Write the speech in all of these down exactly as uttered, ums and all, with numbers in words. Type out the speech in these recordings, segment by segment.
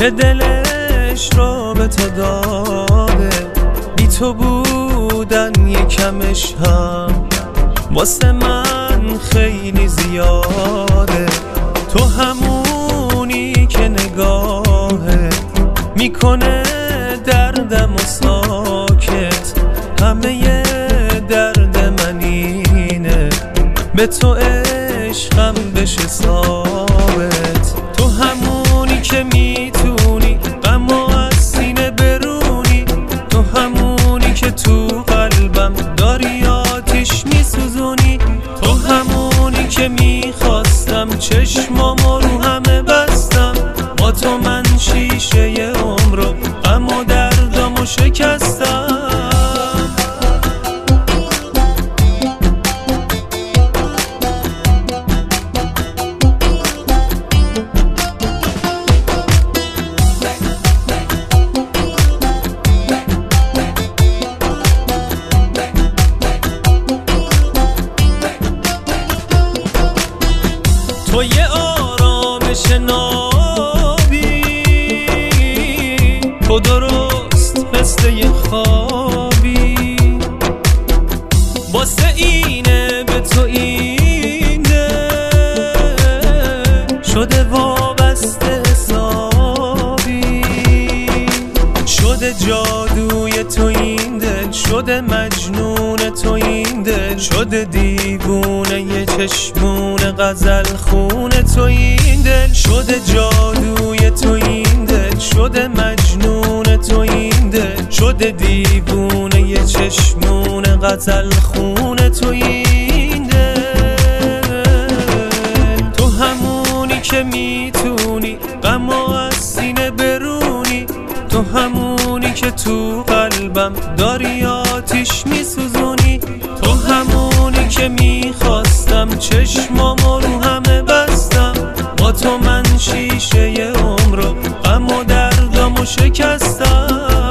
که دلش رو به تو داده، بی تو بودن یکمش هم واسه من خیلی زیاده. تو همونی که نگاهت میکنه دردم و ساکت، همه درد من اینه به تو عشقم بشه ثابت. تو همونی که میتونی غمو از سینه برونی، تو همونی که تو قلبم داری آتیش میسوزونی، تو همونی که میخواستم چشمامو رو همه بستم، با تو من شیشه ی عمرو غم و دردامو شکستم. تو یه آرامش نابی، تو درست مثل یه خوابی، واسه اینه به تو این دل شده وابسته حسابی، شده جادوی تو این دل، شده مجنون تو این دل، شده دیوونه یه چشمون غزل خون تو این دل، شده جادوی تو این دل، شده مجنون تو این دل، شده دیوونه یه چشمون غزل خون تو این دل. تو همونی که میتونی غمو از سینه برونی، تو همونی که تو قلبم داری آتیش میسوزونی، تو همونی که میخواستم چشمامو رو همه بستم، با تو من شیشه ی عمرو غم و دردامو شکستم.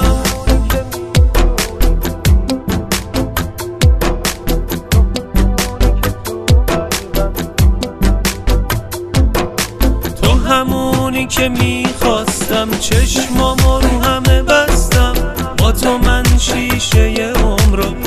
تو همونی که میخواستم چشمامو رو همه بستم، با تو من شیشه ی عمرو